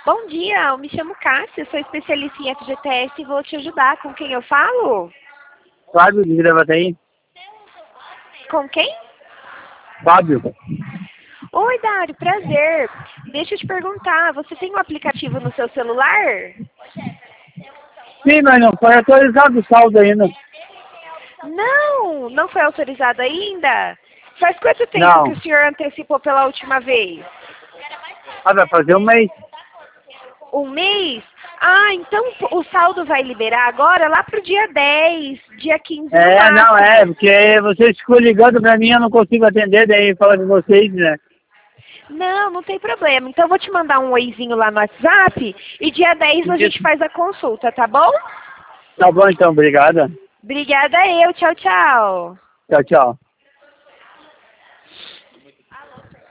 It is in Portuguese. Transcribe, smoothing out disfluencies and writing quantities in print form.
Bom dia, eu me chamo Cássia, sou especialista em FGTS e vou te ajudar. Com quem eu falo? Fábio de Gravataí. Com quem? Fábio. Oi, Dário, prazer. Deixa eu te perguntar, você tem um aplicativo no seu celular? Sim, mas não foi atualizado o saldo ainda. Não, não foi autorizado ainda? Faz quanto tempo que Não. o senhor antecipou pela última vez? Vai fazer um mês. Um mês? Ah, então o saldo vai liberar agora lá pro dia 10, dia 15 no Não, máximo. porque vocês ficam ligando pra mim, eu não consigo atender, daí fala com vocês, né? Não, não tem problema. Então eu vou te mandar um oizinho lá no WhatsApp e dia 10 a gente faz a consulta, tá bom? Tá bom então, obrigada. Obrigada eu. Tchau, tchau. Tchau, tchau.